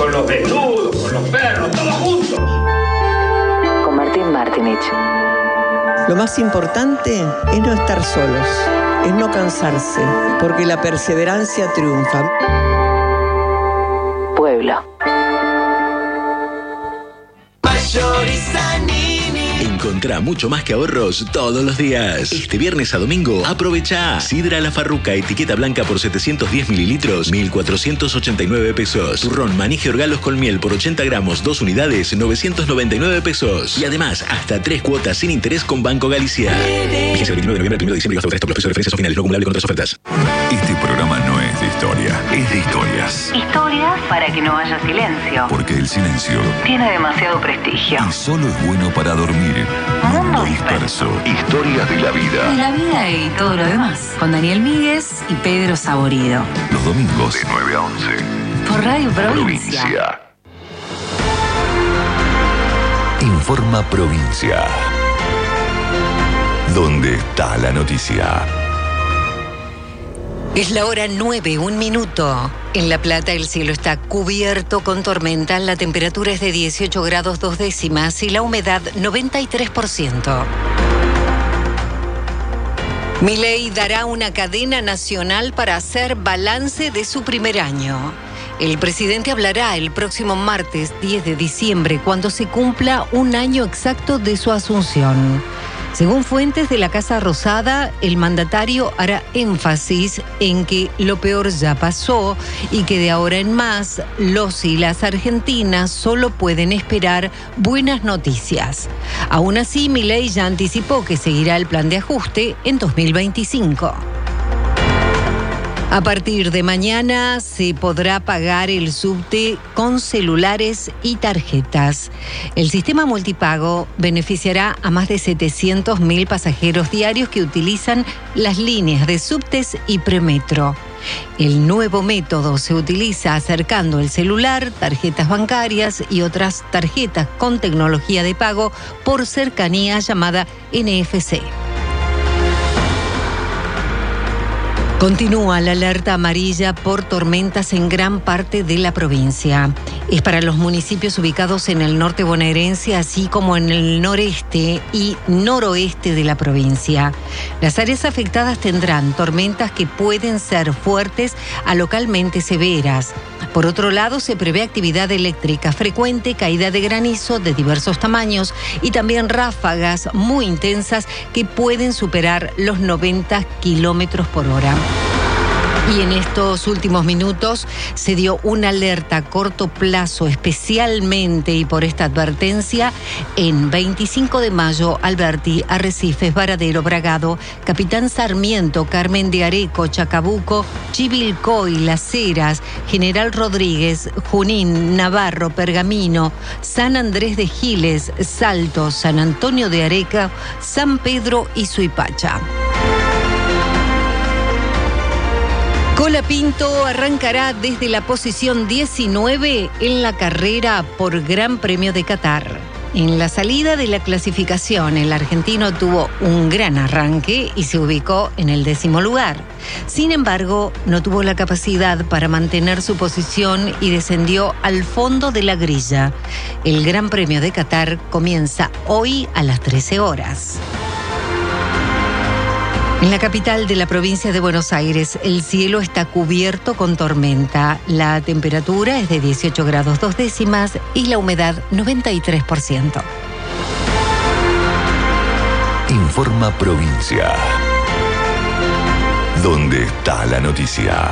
con los desnudos, con los perros, todos juntos. Con Martín Martinich. Lo más importante es no estar solos, es no cansarse, porque la perseverancia triunfa. Pueblo. Encontrá mucho más que ahorros todos los días. Este viernes a domingo, aprovecha Sidra La Farruca, etiqueta blanca por 710 mililitros, 1.489 pesos. Turrón Manige Orgalos con miel por 80 gramos, 2 unidades, 999 pesos. Y además, hasta 3 cuotas sin interés con Banco Galicia. Vigencia del 29 de noviembre al 1 de diciembre y hasta los precios de referencia son finales, no acumulable con otras ofertas. Este programa no es de historia, es de historias. Historias para que no haya silencio. Porque el silencio Tiene demasiado prestigio. y solo es bueno para dormir. Mundo Disperso. Historias de la De vida. la vida y todo lo demás. Con Daniel Míguez y Pedro Saborido. Los domingos de 9 a 11. Por Radio Provincia. Provincia. Informa Provincia. ¿Dónde está la noticia? Es la hora 9, 1 minuto. En La Plata el cielo está cubierto con tormenta, la temperatura es de 18 grados 2 décimas y la humedad 93%. Milei dará una cadena nacional para hacer balance de su primer año. El presidente hablará el próximo martes 10 de diciembre cuando se cumpla un año exacto de su asunción. Según fuentes de la Casa Rosada, el mandatario hará énfasis en que lo peor ya pasó y que de ahora en más los y las argentinas solo pueden esperar buenas noticias. Aún así, Milei ya anticipó que seguirá el plan de ajuste en 2025. A partir de mañana se podrá pagar el subte con celulares y tarjetas. El sistema multipago beneficiará a más de 700.000 pasajeros diarios que utilizan las líneas de subtes y premetro. El nuevo método se utiliza acercando el celular, tarjetas bancarias y otras tarjetas con tecnología de pago por cercanía llamada NFC. Continúa la alerta amarilla por tormentas en gran parte de la provincia. Es para los municipios ubicados en el norte bonaerense, así como en el noreste y noroeste de la provincia. Las áreas afectadas tendrán tormentas que pueden ser fuertes a localmente severas. Por otro lado, se prevé actividad eléctrica frecuente, caída de granizo de diversos tamaños y también ráfagas muy intensas que pueden superar los 90 kilómetros por hora. Y en estos últimos minutos se dio una alerta a corto plazo, especialmente y por esta advertencia, en 25 de mayo, Alberti, Arrecifes, Varadero, Bragado, Capitán Sarmiento, Carmen de Areco, Chacabuco, Chivilcoy, Las Heras, General Rodríguez, Junín, Navarro, Pergamino, San Andrés de Giles, Salto, San Antonio de Areca, San Pedro y Suipacha. Colapinto arrancará desde la posición 19 en la carrera por Gran Premio de Qatar. En la salida de la clasificación, el argentino tuvo un gran arranque y se ubicó en el 10º lugar. Sin embargo, no tuvo la capacidad para mantener su posición y descendió al fondo de la grilla. El Gran Premio de Qatar comienza hoy a las 13 horas. En la capital de la provincia de Buenos Aires, el cielo está cubierto con tormenta. La temperatura es de 18 grados 2 décimas y la humedad 93%. Informa Provincia. ¿Dónde está la noticia?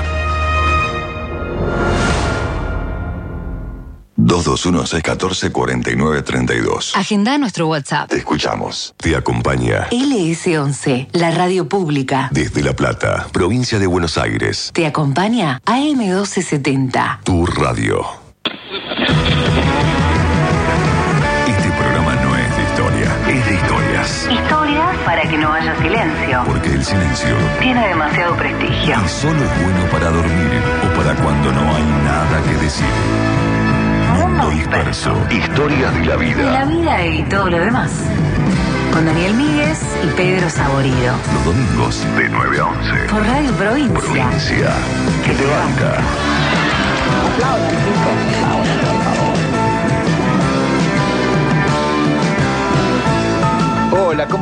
221-614-4932. Agenda nuestro WhatsApp. Te escuchamos. Te acompaña. LS11, la radio pública. Desde La Plata, provincia de Buenos Aires. Te acompaña AM1270. Tu radio. Este programa no es de historia, es de historias. Historias para que no haya silencio. Porque el silencio Tiene demasiado prestigio. y solo es bueno para dormir o para cuando no hay nada que decir. Mundo Disperso. Historias de la De la vida. vida y todo lo demás. Con Daniel Míguez y Pedro Saborido. Los domingos de 9 a 11. Por Radio Provincia. Provincia que te banca. Aplaudan, chicos.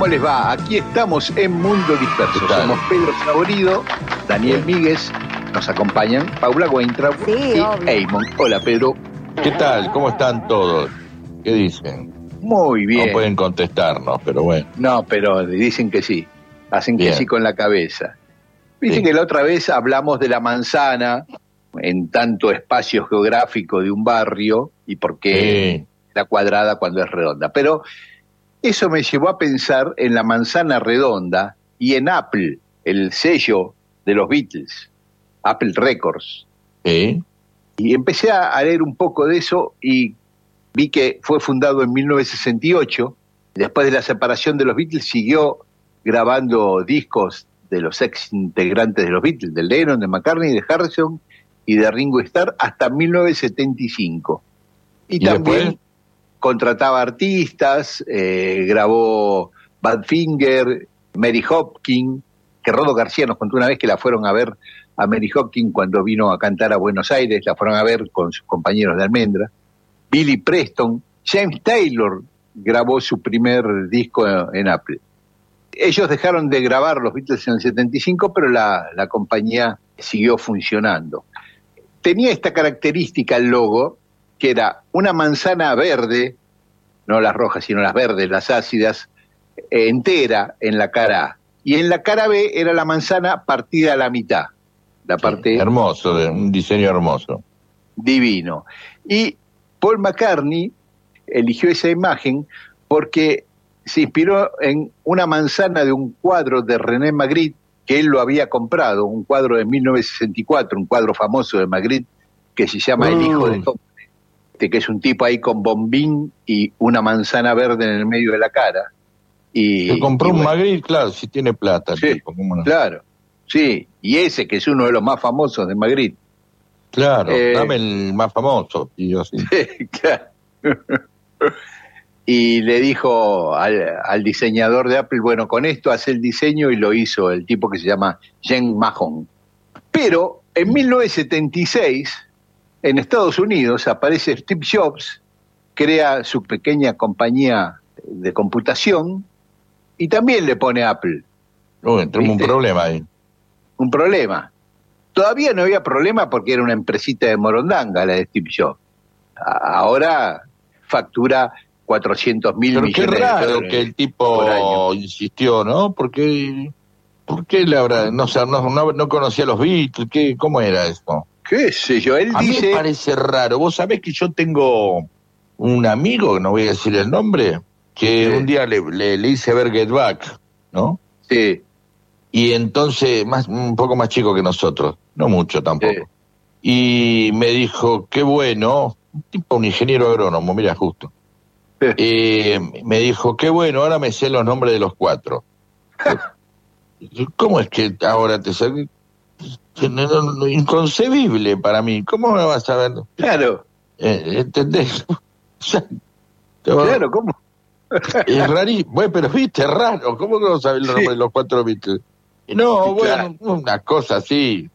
¿Cómo les va? Aquí estamos en Mundo Disperso. Somos Pedro Saborido, Daniel Míguez, nos acompañan Paula Weintraub y Eamon. Hola, Pedro. ¿Qué tal? ¿Cómo están todos? ¿Qué dicen? Muy bien. No pueden contestarnos, pero bueno. No, pero dicen que sí. Hacen que sí con la cabeza. Viste que la otra vez hablamos de la manzana en tanto espacio geográfico de un barrio y por qué la cuadrada cuando es redonda. Pero eso me llevó a pensar en la manzana redonda y en Apple, el sello de los Beatles, Apple Records. Y empecé a leer un poco de eso y vi que fue fundado en 1968. Después de la separación de los Beatles siguió grabando discos de los ex integrantes de los Beatles, de Lennon, de McCartney, de Harrison y de Ringo Starr hasta 1975. Y también después contrataba artistas, grabó Badfinger, Mary Hopkins, que Rodo García nos contó una vez que la fueron a ver a Mary Hopkins cuando vino a cantar a Buenos Aires, la fueron a ver con sus compañeros de Almendra. Billy Preston, James Taylor grabó su primer disco en Apple. Ellos dejaron de grabar los Beatles en el 75, pero la compañía siguió funcionando. Tenía esta característica el logo, que era una manzana verde, no las rojas, sino las verdes, las ácidas, entera en la cara A. Y en la cara B era la manzana partida a la mitad. La parte hermoso, un diseño hermoso. Divino. Y Paul McCartney eligió esa imagen porque se inspiró en una manzana de un cuadro de René Magritte, que él lo había comprado, un cuadro de 1964, un cuadro famoso de Magritte, que se llama El hijo de Tom, que es un tipo ahí con bombín y una manzana verde en el medio de la cara. Y se compró un Magritte, claro, si tiene plata. Sí, tipo, ¿cómo no? Claro, sí, y ese que es uno de los más famosos de Magritte. Claro, dame el más famoso. Y yo sí. Claro. Y le dijo al diseñador de Apple, bueno, con esto hace el diseño, y lo hizo el tipo que se llama Jen Mahon. Pero en 1976, en Estados Unidos, aparece Steve Jobs, crea su pequeña compañía de computación y también le pone Apple. Tenemos un problema ahí. Un problema. Todavía no había problema porque era una empresita de Morondanga la de Steve Jobs. Ahora factura 400 mil millones de dólares. Qué raro que el tipo insistió, ¿no? ¿Por qué le habrá, no conocía los Beatles? ¿Cómo era eso? ¿Qué sé yo? Él dice... A mí me parece raro. Vos sabés que yo tengo un amigo, no voy a decir el nombre, que un día le hice ver Get Back, ¿no? Sí. Y entonces, un poco más chico que nosotros, no mucho tampoco. Sí. Y me dijo, qué bueno, un ingeniero agrónomo, mira, justo. Me dijo, qué bueno, ahora me sé los nombres de los 4. ¿Cómo es que ahora te sabes? Inconcebible para mí. ¿Cómo me vas a ver? Claro. ¿Entendés? Claro, ¿cómo? Es rarísimo. Bueno, pero viste, raro. ¿Cómo que no sabes los nombres de los 4 Beatles? No, bueno, una cosa así.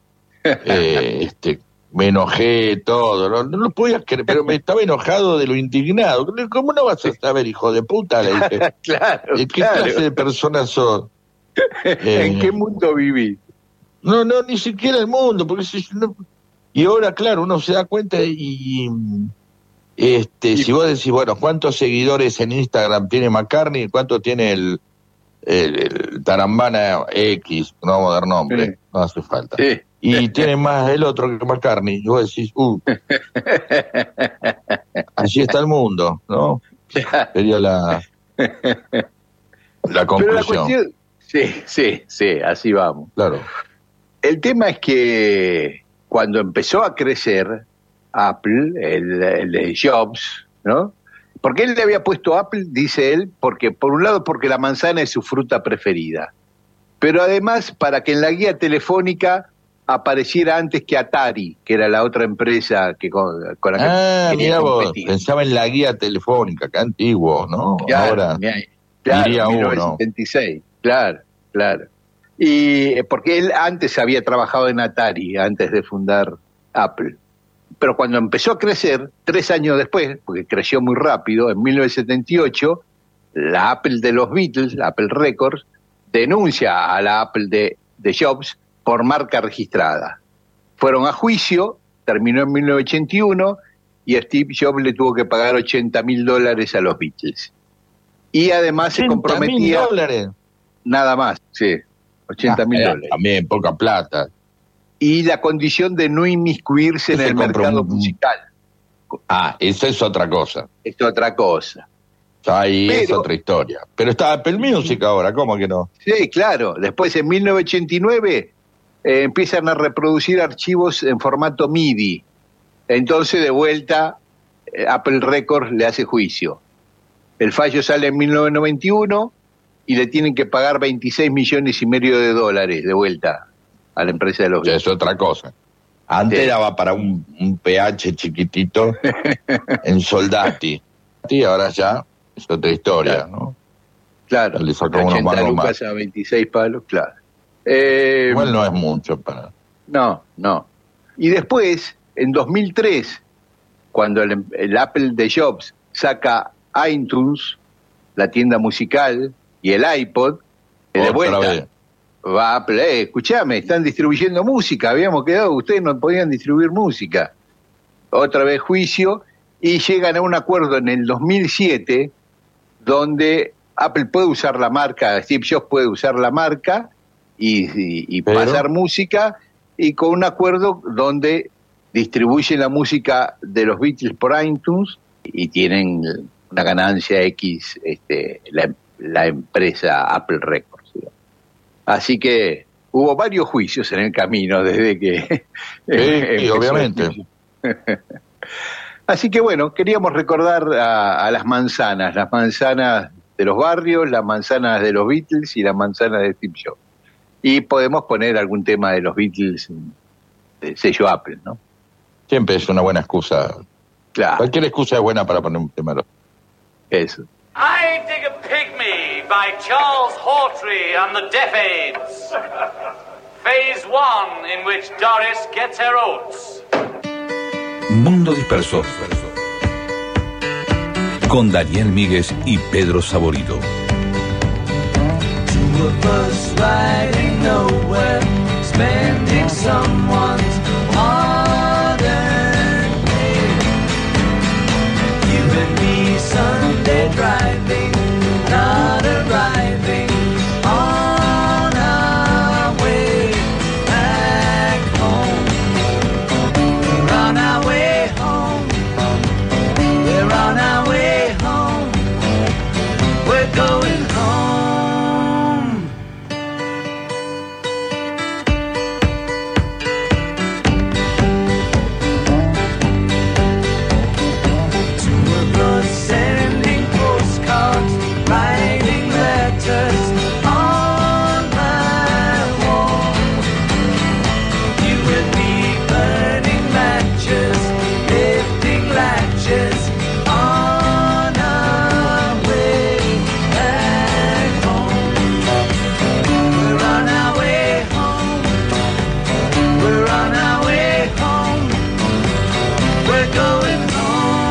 Me enojé, todo. No lo podía creer, pero me estaba enojado de lo indignado. ¿Cómo no vas a saber, hijo de puta? Le dije. Claro, ¿Qué clase de persona sos? ¿En qué mundo vivís? No, ni siquiera el mundo, porque y ahora, claro, uno se da cuenta si vos decís, bueno, ¿cuántos seguidores en Instagram tiene McCartney? ¿Cuánto tiene el Tarambana X? No vamos a dar nombre, no hace falta. Sí. Y tiene más el otro que McCartney. Y vos decís, así está el mundo, ¿no? Sería la conclusión. Pero la cuestión, sí, así vamos. Claro. El tema es que cuando empezó a crecer Apple, el de Jobs, ¿no? Porque él le había puesto Apple, dice él, porque por un lado porque la manzana es su fruta preferida, pero además para que en la guía telefónica apareciera antes que Atari, que era la otra empresa que con la que quería competir. Vos, pensaba en la guía telefónica, que antiguo, ¿no? Claro, ahora diría 1976, claro. Y porque él antes había trabajado en Atari, antes de fundar Apple. Pero cuando empezó a crecer, 3 años después, porque creció muy rápido, en 1978, la Apple de los Beatles, la Apple Records, denuncia a la Apple de Jobs por marca registrada. Fueron a juicio, terminó en 1981 y Steve Jobs le tuvo que pagar $80.000 a los Beatles. Y además se comprometía... $80.000. Nada más, sí, $80.000. También poca plata. Y la condición de no inmiscuirse en el mercado musical. Eso es otra cosa. Es otra cosa. Ahí es otra historia. Pero está Apple Music ahora, ¿cómo que no? Sí, claro. Después, en 1989, empiezan a reproducir archivos en formato MIDI. Entonces, de vuelta, Apple Records le hace juicio. El fallo sale en 1991 y le tienen que pagar $26,5 millones de vuelta a la empresa de los... Es otra cosa. Antes daba para un PH chiquitito en Soldati. Y ahora ya es otra historia, claro. ¿no? Claro. Le sacó unos manos más. A 26 palos, claro. Igual no es mucho para... No. Y después, en 2003, cuando el Apple de Jobs saca iTunes, la tienda musical, y el iPod, de vuelta va a Apple, escuchame, están distribuyendo música, habíamos quedado, ustedes no podían distribuir música. Otra vez juicio, y llegan a un acuerdo en el 2007, donde Apple puede usar la marca, Steve Jobs puede usar la marca y pasar música, y con un acuerdo donde distribuyen la música de los Beatles por iTunes y tienen una ganancia X, la empresa Apple Records. Digamos. Así que hubo varios juicios en el camino desde que... Sí, obviamente. Así que bueno, queríamos recordar a las manzanas de los barrios, las manzanas de los Beatles y las manzanas de Steve Jobs. Y podemos poner algún tema de los Beatles de sello Apple, ¿no? Siempre es una buena excusa. Claro. Cualquier excusa es buena para poner un tema. Eso. I Dig a Pygmy by Charles Hawtrey and the Deaf Aids. Phase 1, in which Doris gets her oats. Mundo Disperso. Con Daniel Míguez y Pedro Saborido. Two of us riding nowhere, spending someone's hard-earned day. You and me Sunday driving, not arriving on our way back home. We're on our way home. We're on our way home. We're going home. Sending postcards, writing letters on my wall. You and me burning matches, lifting latches on our way back home. We're on our way home. We're on our way home. We're going home.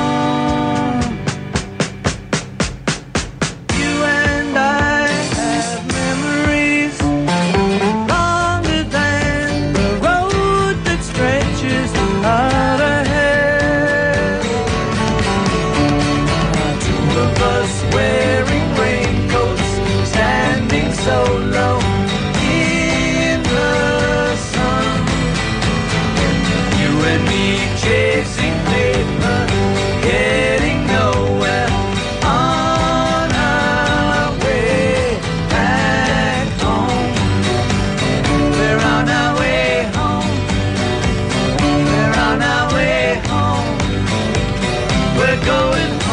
So low in the sun, you and me chasing paper, getting nowhere on our way back home. We're on our way home. We're on our way home. We're going home.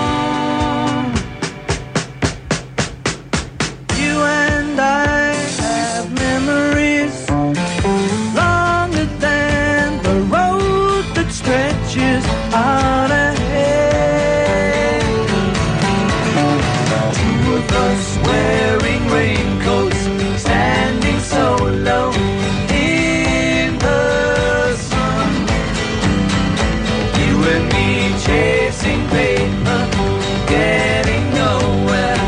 You and I have memories longer than the road that stretches out ahead. Two of us wearing raincoats, standing so low in the sun. You and me chasing paper, getting nowhere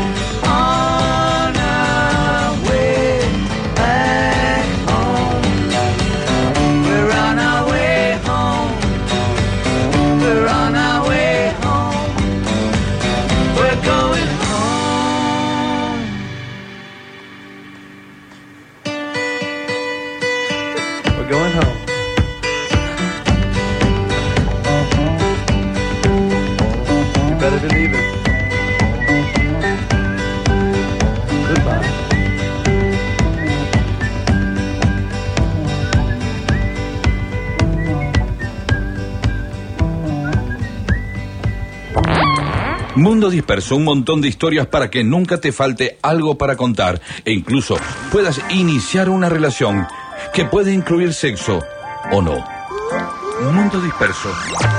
Mundo Disperso, un montón de historias para que nunca te falte algo para contar e incluso puedas iniciar una relación que puede incluir sexo o no. Mundo Disperso.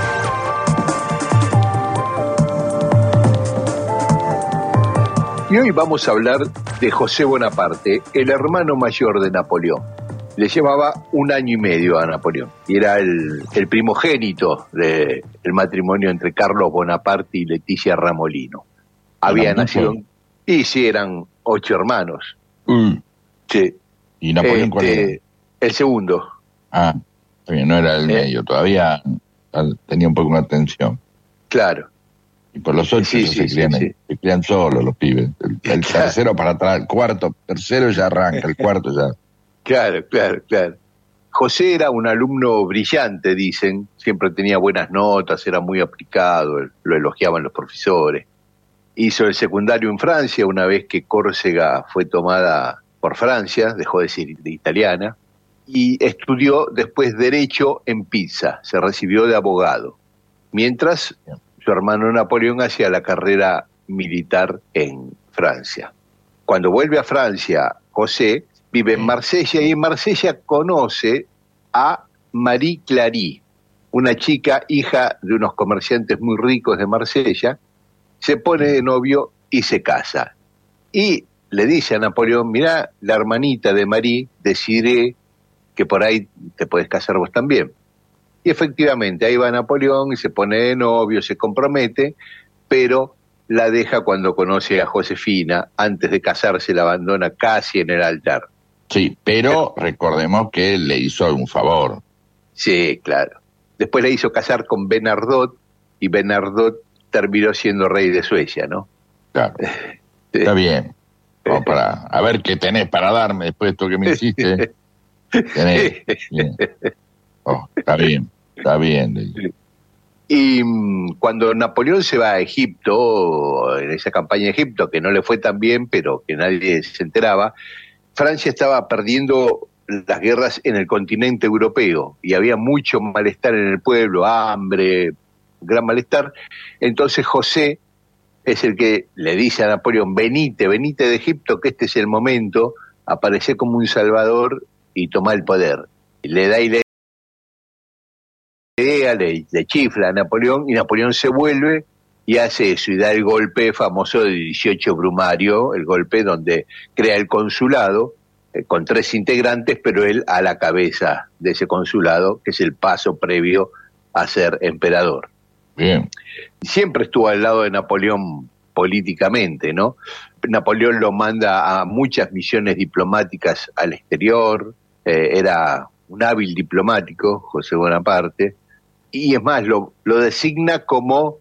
Y hoy vamos a hablar de José Bonaparte, el hermano mayor de Napoleón. Le llevaba 1 año y medio a Napoleón y era el primogénito del matrimonio entre Carlos Bonaparte y Leticia Ramolino. Había nacido... Y sí, eran 8 hermanos. Sí. ¿Y Napoleón cuál era? El segundo. Ah, no era el medio, todavía tenía un poco más atención. Claro. Y por los 8 se crían solos los pibes. El tercero para atrás, el cuarto, tercero ya arranca, el cuarto ya... Claro. José era un alumno brillante, dicen, siempre tenía buenas notas, era muy aplicado, lo elogiaban los profesores. Hizo el secundario en Francia, una vez que Córcega fue tomada por Francia, dejó de ser italiana, y estudió después Derecho en Pisa, se recibió de abogado, mientras su hermano Napoleón hacía la carrera militar en Francia. Cuando vuelve a Francia, José vive en Marsella y en Marsella conoce a Marie Clary, una chica hija de unos comerciantes muy ricos de Marsella, se pone de novio y se casa. Y le dice a Napoleón, mirá, la hermanita de Marie, decidiré que por ahí te podés casar vos también. Y efectivamente, ahí va Napoleón y se pone de novio, se compromete, pero la deja cuando conoce a Josefina, antes de casarse la abandona casi en el altar. Sí, pero recordemos que le hizo un favor. Sí, claro. Después le hizo casar con Bernardot y Bernardot terminó siendo rey de Suecia, ¿no? Claro. Está bien. Vamos a ver qué tenés para darme después de esto que me hiciste. Tenés. Bien. Está bien. Y cuando Napoleón se va a Egipto, en esa campaña de Egipto, que no le fue tan bien, pero que nadie se enteraba, Francia estaba perdiendo las guerras en el continente europeo y había mucho malestar en el pueblo, hambre, gran malestar. Entonces José es el que le dice a Napoleón, venite de Egipto, que este es el momento, aparece como un salvador y toma el poder. Le da idea, le chifla a Napoleón y Napoleón se vuelve y hace eso y da el golpe famoso de 18 Brumario, el golpe donde crea el consulado con 3 integrantes, pero él a la cabeza de ese consulado, que es el paso previo a ser emperador. Bien. Siempre estuvo al lado de Napoleón políticamente, ¿no? Napoleón lo manda a muchas misiones diplomáticas al exterior, era un hábil diplomático, José Bonaparte, y es más, lo designa como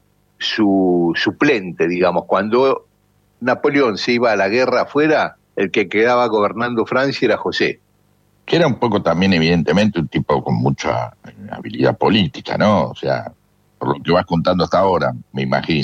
su suplente, digamos. Cuando Napoleón se iba a la guerra afuera, el que quedaba gobernando Francia era José. Que era un poco también, evidentemente, un tipo con mucha habilidad política, ¿no? O sea, por lo que vas contando hasta ahora, me imagino.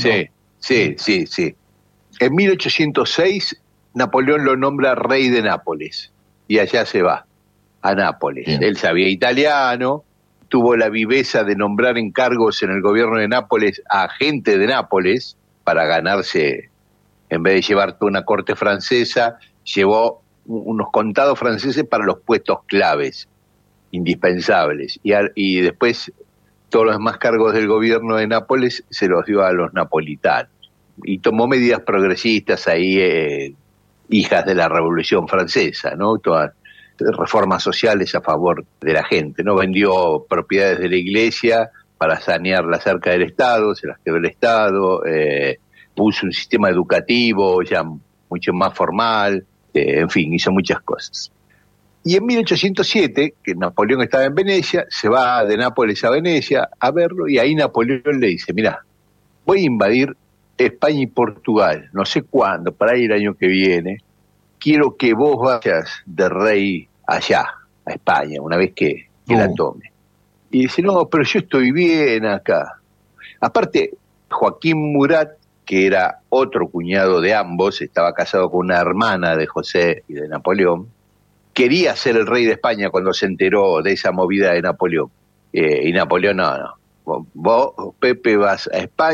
Sí. En 1806, Napoleón lo nombra rey de Nápoles, y allá se va, a Nápoles. Bien. Él sabía italiano, tuvo la viveza de nombrar encargos en el gobierno de Nápoles a gente de Nápoles, para ganarse, en vez de llevar toda una corte francesa, llevó unos contados franceses para los puestos claves, indispensables, y después todos los demás cargos del gobierno de Nápoles se los dio a los napolitanos, y tomó medidas progresistas ahí, hijas de la Revolución Francesa, ¿no? Todas reformas sociales a favor de la gente, ¿no? Vendió propiedades de la iglesia para sanear la cerca del Estado, se las quedó el Estado, puso un sistema educativo ya mucho más formal, en fin, hizo muchas cosas. Y en 1807, que Napoleón estaba en Venecia, se va de Nápoles a Venecia a verlo, y ahí Napoleón le dice, mirá, voy a invadir España y Portugal, no sé cuándo, para ahí el año que viene, quiero que vos vayas de rey allá, a España, una vez que la tome. Y dice, no, pero yo estoy bien acá. Aparte, Joaquín Murat, que era otro cuñado de ambos, estaba casado con una hermana de José y de Napoleón, quería ser el rey de España cuando se enteró de esa movida de Napoleón. Y Napoleón, no. Vos, Pepe, vas a España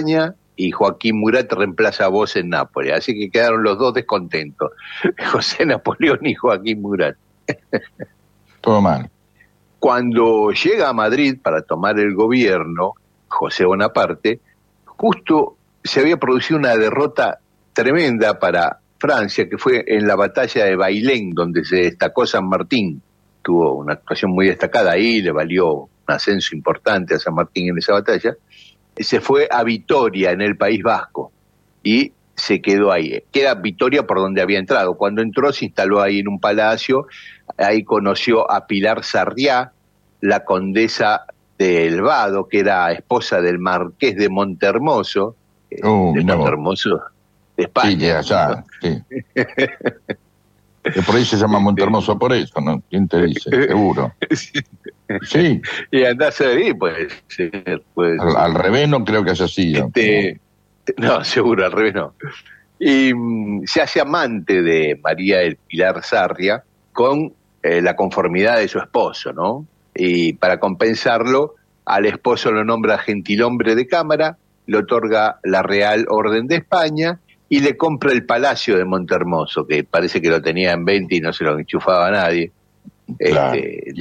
y Joaquín Murat reemplaza a Vos en Nápoles. Así que quedaron los dos descontentos, José Napoleón y Joaquín Murat. Todo mal. Cuando llega a Madrid para tomar el gobierno, José Bonaparte, justo se había producido una derrota tremenda para Francia, que fue en la batalla de Bailén, donde se destacó San Martín. Tuvo una actuación muy destacada ahí, le valió un ascenso importante a San Martín en esa batalla. Se fue a Vitoria, en el País Vasco, y se quedó ahí. Queda Vitoria por donde había entrado. Cuando entró se instaló ahí en un palacio, ahí conoció a Pilar Sarriá, la condesa del Vado, que era esposa del marqués de Montehermoso, de Montehermoso de España. Sí, de allá, sí. Que por ahí se llama Montehermoso por eso, ¿no? ¿Quién te dice? Seguro. Sí. Y andás ahí, pues. Al revés no creo que haya sido. No, seguro, al revés no. Y se hace amante de María del Pilar Sarria con la conformidad de su esposo, ¿no? Y para compensarlo, al esposo lo nombra gentilhombre de cámara, le otorga la Real Orden de España y le compra el Palacio de Montehermoso, que parece que lo tenía en venta y no se lo enchufaba a nadie. Claro.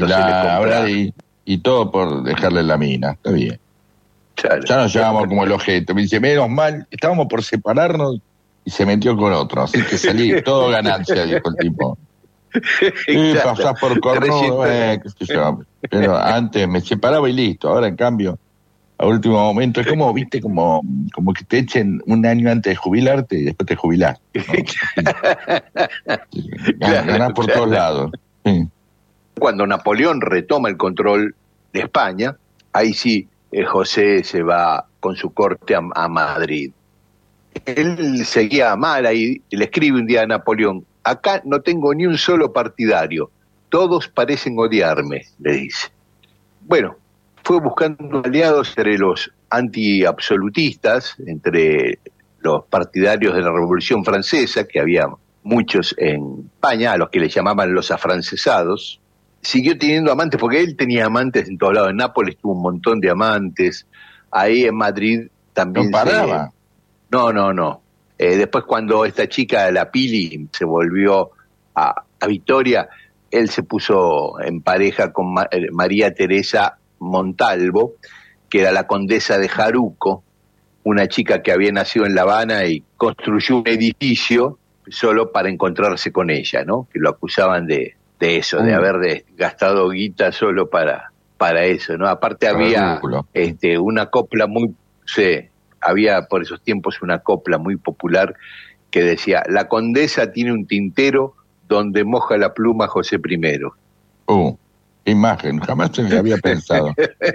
Y todo por dejarle la mina, está bien. Claro. Ya nos llevamos como el ojete. Me dice, menos mal, estábamos por separarnos y se metió con otro, así que salí todo ganancia, dijo el tipo. Y pasás por cornudo, qué sé yo. Pero antes me separaba y listo, ahora en cambio, a último momento, es como, viste, como que te echen un año antes de jubilarte y después te jubilás, ¿no? Ganás por todos lados. Sí. Cuando Napoleón retoma el control de España, ahí sí José se va con su corte a Madrid. Él seguía mal ahí, le escribe un día a Napoleón: acá no tengo ni un solo partidario, todos parecen odiarme, le dice. Bueno, fue buscando aliados entre los anti-absolutistas, entre los partidarios de la Revolución Francesa, que había muchos en España, a los que le llamaban los afrancesados. Siguió teniendo amantes, porque él tenía amantes en todos lados. En Nápoles tuvo un montón de amantes, ahí en Madrid también. ¿No paraba? No. Después, cuando esta chica, la Pili, se volvió a Vitoria, él se puso en pareja con María Teresa Montalvo, que era la condesa de Jaruco, una chica que había nacido en La Habana y construyó un edificio solo para encontrarse con ella, ¿no? Que lo acusaban de eso, de haber gastado guita solo para eso, ¿no? Aparte había una copla había por esos tiempos una copla muy popular que decía: la condesa tiene un tintero donde moja la pluma José I. Qué imagen, jamás se me había pensado.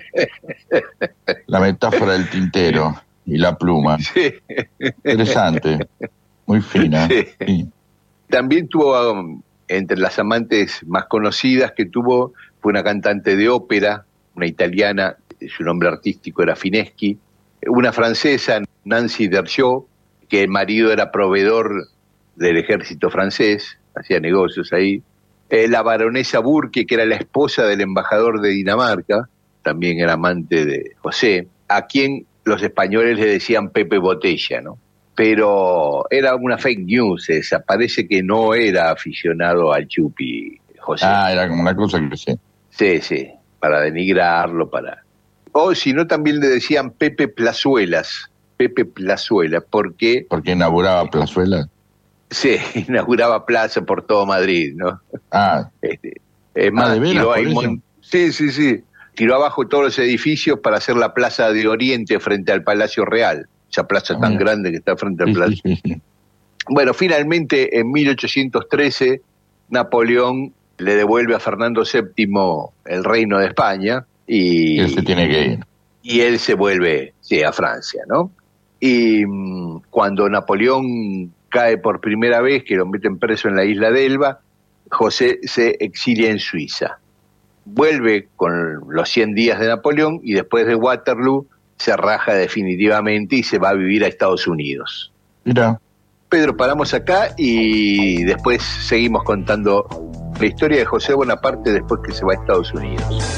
La metáfora del tintero y la pluma. Sí. Interesante, muy fina. Sí. Sí. También tuvo, entre las amantes más conocidas que tuvo, fue una cantante de ópera, una italiana, su nombre artístico era Fineschi, una francesa, Nancy Derchot, que el marido era proveedor del ejército francés, hacía negocios ahí. La baronesa Burke, que era la esposa del embajador de Dinamarca, también era amante de José, a quien los españoles le decían Pepe Botella, ¿no? Pero era una fake news esa, parece que no era aficionado al chupi, José. Era como una cosa que sí. Sí, para denigrarlo, O si no, también le decían Pepe Plazuelas, porque... ¿Porque inauguraba Plazuelas? Sí, inauguraba plaza por todo Madrid, ¿no? Es más, ¿de veras, tiró ahí Sí. Tiró abajo todos los edificios para hacer la Plaza de Oriente frente al Palacio Real, esa plaza tan grande que está frente al Palacio. Sí. Bueno, finalmente en 1813 Napoleón le devuelve a Fernando VII el reino de España y él se tiene que ir. Y él se vuelve a Francia, ¿no? Y cuando Napoleón cae por primera vez, que lo meten preso en la isla de Elba, José se exilia en Suiza. Vuelve con los 100 días de Napoleón y después de Waterloo se raja definitivamente y se va a vivir a Estados Unidos. Mira. Pedro, paramos acá y después seguimos contando la historia de José Bonaparte después que se va a Estados Unidos.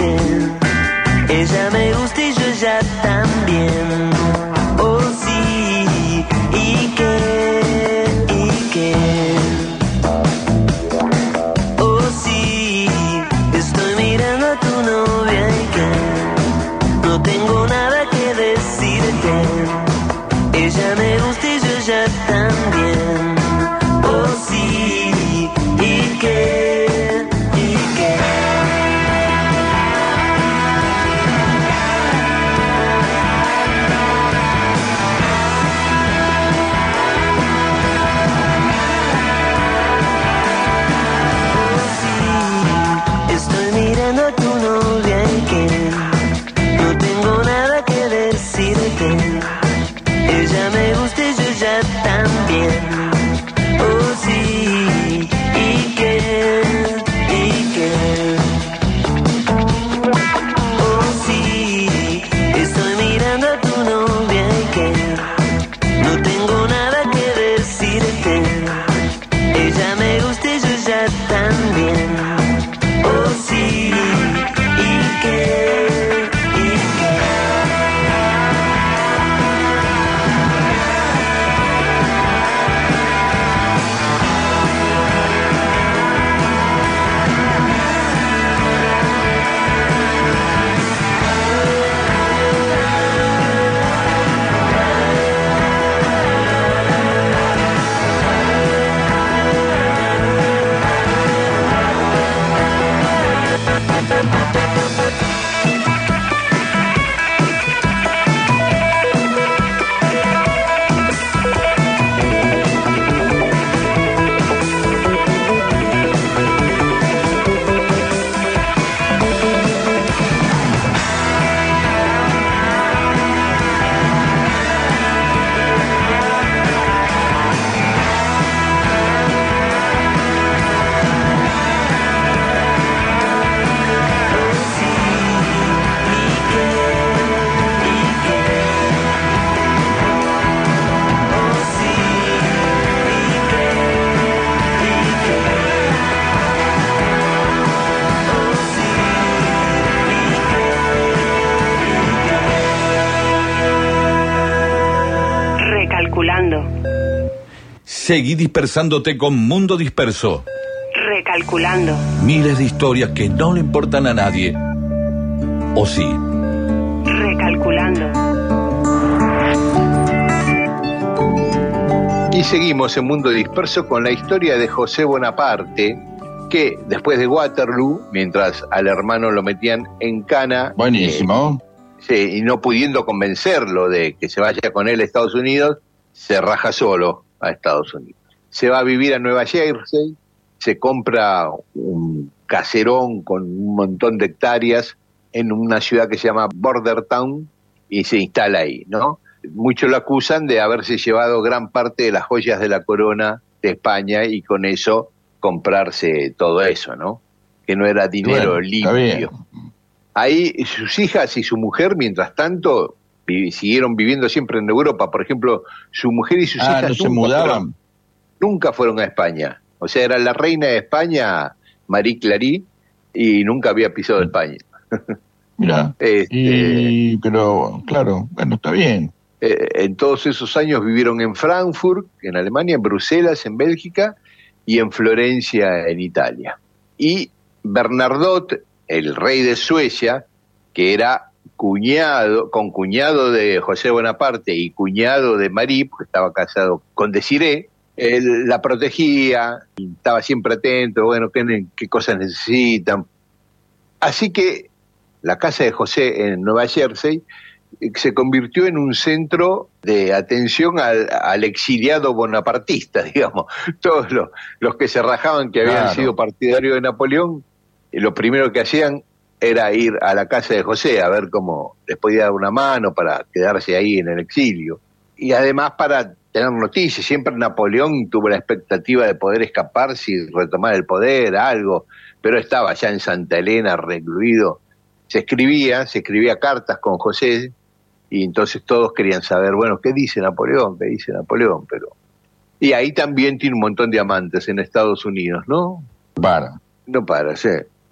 decirte, ella me gusta y yo ya también. Oh sí, y qué, oh sí, estoy mirando a tu novia y que no tengo nada que decirte, ella me gusta y yo ya también. Oh sí, y qué. Ella me gusta y yo ya también. Oh sí, y qué, oh sí, estoy mirando a tu novia y que no tengo nada que decirte. Ella me gusta y yo ya también. Oh sí, y qué. Seguí dispersándote con Mundo Disperso. Recalculando. Miles de historias que no le importan a nadie. ¿O sí? Recalculando. Y seguimos en Mundo Disperso con la historia de José Bonaparte, que después de Waterloo, mientras al hermano lo metían en cana... Buenísimo. Sí, y no pudiendo convencerlo de que se vaya con él a Estados Unidos, se raja solo a Estados Unidos. Se va a vivir a Nueva Jersey, se compra un caserón con un montón de hectáreas en una ciudad que se llama Bordertown y se instala ahí, ¿no? Muchos lo acusan de haberse llevado gran parte de las joyas de la corona de España y con eso comprarse todo eso, ¿no? Que no era dinero limpio. Ahí sus hijas y su mujer, mientras tanto, siguieron viviendo siempre en Europa. Por ejemplo, su mujer y sus hijas no se mudaban. Nunca fueron a España. O sea, era la reina de España, Marie Clary, y nunca había pisado España. Mira, pero claro, bueno, está bien. En todos esos años vivieron en Frankfurt, en Alemania, en Bruselas, en Bélgica, y en Florencia, en Italia. Y Bernadotte, el rey de Suecia, que era concuñado de José Bonaparte y cuñado de Marie, porque estaba casado con Desirée, él la protegía, estaba siempre atento, bueno, qué cosas necesitan. Así que la casa de José en Nueva Jersey se convirtió en un centro de atención al exiliado bonapartista, digamos. Todos los que se rajaban que habían sido partidarios de Napoleón, lo primero que hacían era ir a la casa de José a ver cómo les podía dar una mano para quedarse ahí en el exilio. Y además para tener noticias. Siempre Napoleón tuvo la expectativa de poder escaparse y retomar el poder, algo, pero estaba ya en Santa Elena recluido. Se escribía cartas con José, y entonces todos querían saber, bueno, ¿qué dice Napoleón? ¿Qué dice Napoleón? Pero y ahí también tiene un montón de amantes en Estados Unidos, ¿no? No para, sí.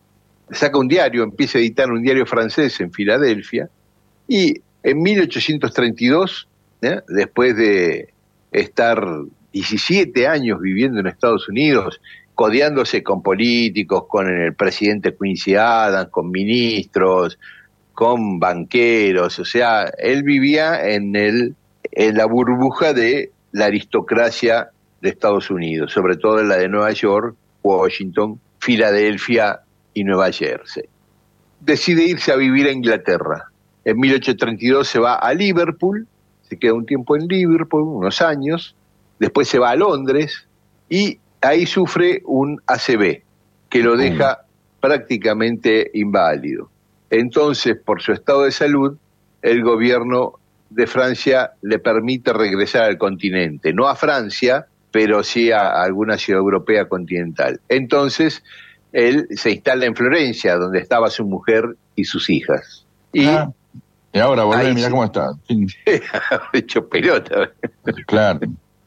saca un diario, empieza a editar un diario francés en Filadelfia, y en 1832, después de estar 17 años viviendo en Estados Unidos, codeándose con políticos, con el presidente Quincy Adams, con ministros, con banqueros, o sea, él vivía en la burbuja de la aristocracia de Estados Unidos, sobre todo en la de Nueva York, Washington, Filadelfia y Nueva Jersey. Decide irse a vivir a Inglaterra. En 1832 se va a Liverpool, se queda un tiempo en Liverpool, unos años, después se va a Londres y ahí sufre un ACV que lo deja prácticamente inválido. Entonces, por su estado de salud, el gobierno de Francia le permite regresar al continente, no a Francia, pero sí a alguna ciudad europea continental. Entonces, él se instala en Florencia, donde estaba su mujer y sus hijas. Y ahora volvé, mirá cómo está. Hecho pelota. Claro.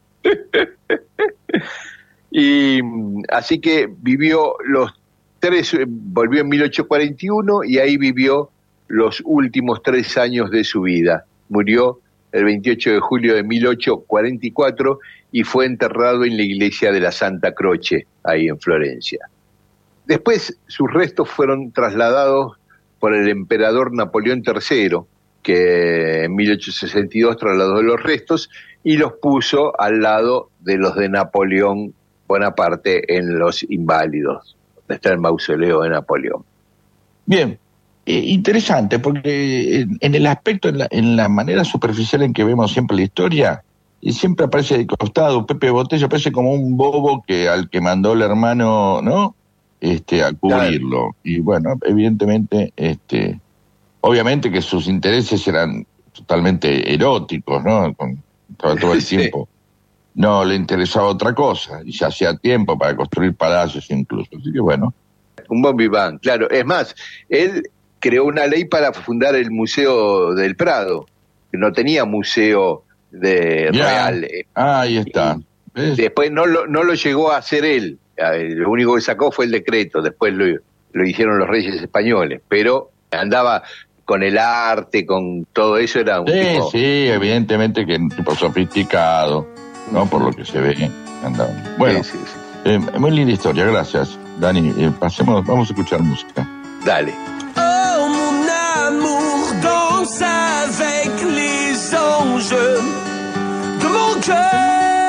Y así que vivió volvió en 1841 y ahí vivió los últimos 3 años de su vida. Murió el 28 de julio de 1844 y fue enterrado en la iglesia de la Santa Croce, ahí en Florencia. Después sus restos fueron trasladados por el emperador Napoleón III, que en 1862 trasladó los restos y los puso al lado de los de Napoleón Bonaparte en Los Inválidos, donde está el mausoleo de Napoleón. Bien, interesante, porque en el aspecto, en la manera superficial en que vemos siempre la historia, siempre aparece de costado Pepe Botello, aparece como un bobo al que mandó el hermano, ¿no? A cubrirlo. Claro. Y bueno, evidentemente, obviamente que sus intereses eran totalmente eróticos, ¿no? Todo el tiempo. No le interesaba otra cosa, y se hacía tiempo para construir palacios incluso. Así que bueno. Un bon vivant, claro. Es más, él creó una ley para fundar el Museo del Prado, que no tenía museo real. Ahí está. Después no lo llegó a hacer él. Lo único que sacó fue el decreto, después lo hicieron los reyes españoles, pero andaba con el arte, con todo eso, era un tipo... Sí, evidentemente que un tipo sofisticado, ¿no? Por lo que se ve, andaba. Bueno, sí. Muy linda historia, gracias, Dani. Vamos a escuchar música. Dale. Oh, mon amour, danse avec les anges de mon cœur.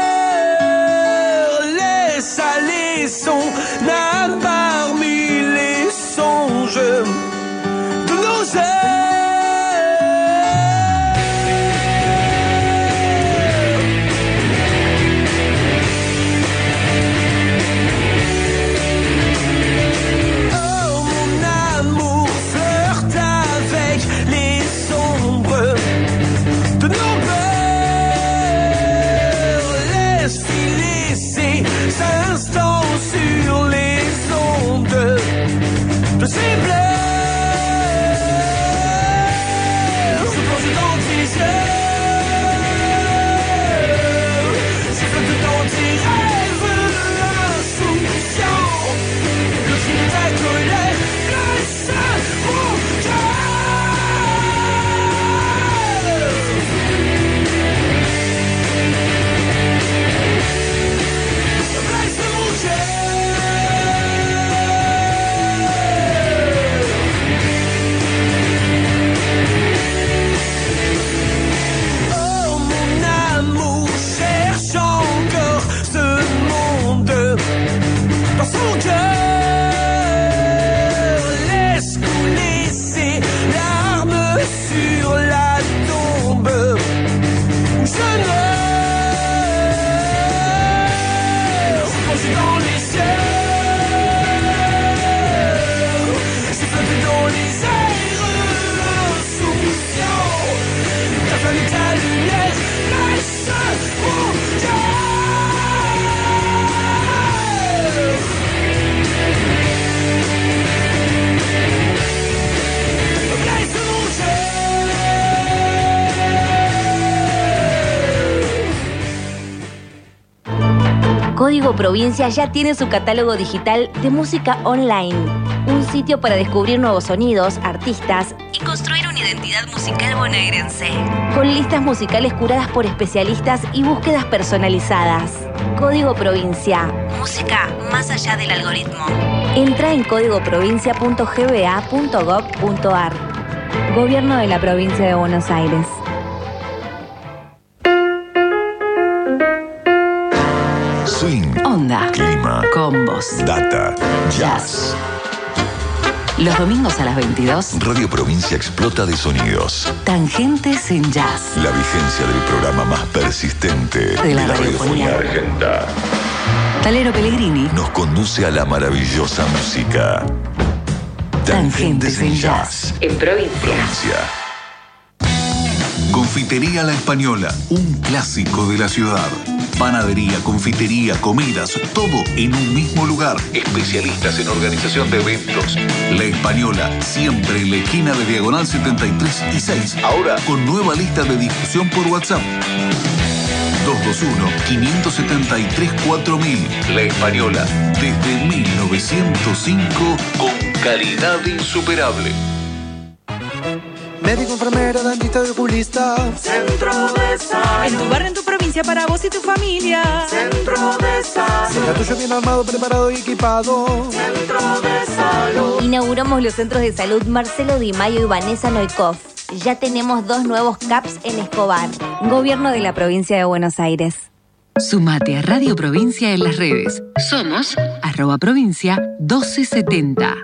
Laisse aller son âme parmi les songes de nos heures. Oh, mon amour, flirte avec les ombres de nos peurs. Laisse filer ces instants sur les ondes Código Provincia ya tiene su catálogo digital de música online, un sitio para descubrir nuevos sonidos, artistas y construir una identidad musical bonaerense, con listas musicales curadas por especialistas y búsquedas personalizadas. Código Provincia, música más allá del algoritmo. Entra en códigoprovincia.gba.gov.ar. Gobierno de la Provincia de Buenos Aires. Swing, onda, clima, combos, data, jazz. Los domingos a las 22, Radio Provincia explota de sonidos. Tangentes en Jazz. La vigencia del programa más persistente de la radiofonía argentina. Talero Pellegrini Nos conduce a la maravillosa música. Tangentes en Jazz. En Provincia. Confitería La Española, un clásico de la ciudad. Panadería, confitería, comidas, todo en un mismo lugar. Especialistas en organización de eventos. La Española, siempre en la esquina de Diagonal 73 y 6. Ahora con nueva lista de difusión por WhatsApp. 221-573-4000. La Española, desde 1905, con calidad insuperable. Médico, enfermera, dentista y oculista. Centro de Salud. En tu barrio, en tu provincia, para vos y tu familia. Centro de Salud. El tuyo bien armado, preparado y equipado. Centro de Salud. Inauguramos los centros de salud Marcelo Di Maio y Vanessa Noikov. Ya tenemos 2 nuevos CAPS en Escobar. Gobierno de la Provincia de Buenos Aires. Sumate a Radio Provincia en las redes. Somos @provincia 1270.